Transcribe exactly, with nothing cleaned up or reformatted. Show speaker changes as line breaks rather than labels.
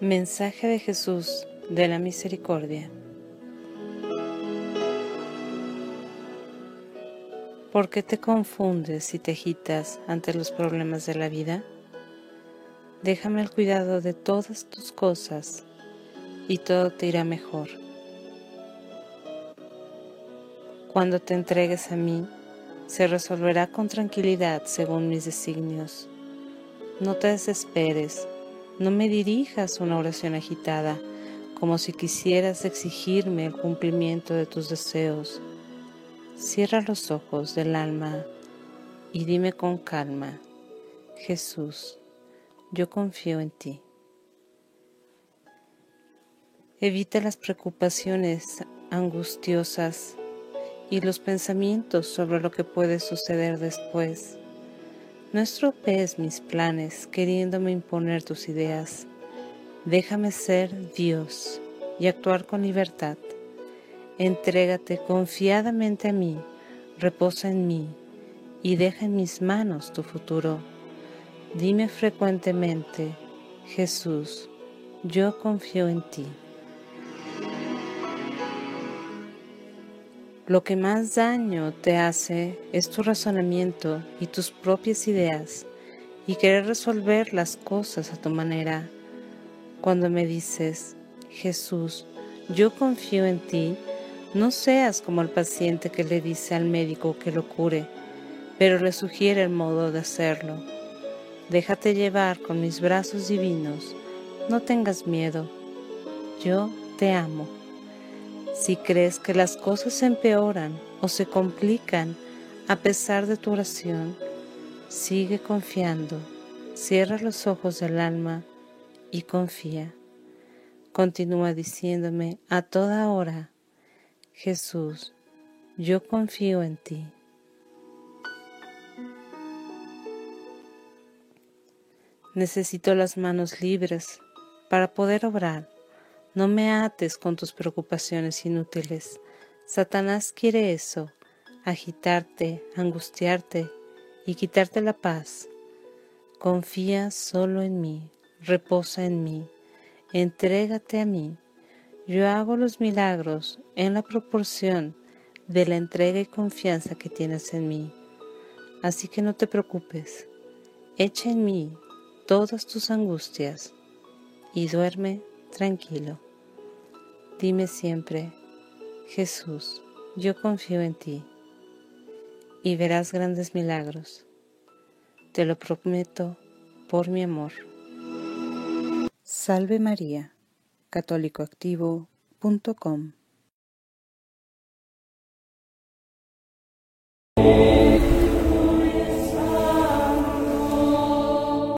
Mensaje de Jesús de la Misericordia. ¿Por qué te confundes y te agitas ante los problemas de la vida? Déjame el cuidado de todas tus cosas y todo te irá mejor. Cuando te entregues a mí, se resolverá con tranquilidad según mis designios. No te desesperes, no me dirijas una oración agitada, como si quisieras exigirme el cumplimiento de tus deseos. Cierra los ojos del alma y dime con calma: Jesús, yo confío en ti. Evita las preocupaciones angustiosas y los pensamientos sobre lo que puede suceder después. No estropees mis planes queriéndome imponer tus ideas. Déjame ser Dios y actuar con libertad. Entrégate confiadamente a mí, reposa en mí y deja en mis manos tu futuro. Dime frecuentemente: Jesús, yo confío en ti. Lo que más daño te hace es tu razonamiento y tus propias ideas y querer resolver las cosas a tu manera. Cuando me dices: Jesús, yo confío en ti, no seas como el paciente que le dice al médico que lo cure, pero le sugiere el modo de hacerlo. Déjate llevar con mis brazos divinos, no tengas miedo, yo te amo. Si crees que las cosas se empeoran o se complican a pesar de tu oración, sigue confiando, cierra los ojos del alma y confía. Continúa diciéndome a toda hora: Jesús, yo confío en ti. Necesito las manos libres para poder obrar. No me ates con tus preocupaciones inútiles. Satanás quiere eso, agitarte, angustiarte y quitarte la paz. Confía solo en mí, reposa en mí, entrégate a mí. Yo hago los milagros en la proporción de la entrega y confianza que tienes en mí. Así que no te preocupes, echa en mí todas tus angustias y duerme tranquilo. Dime siempre: Jesús, yo confío en ti, y verás grandes milagros. Te lo prometo por mi amor. Salve María, católico activo punto com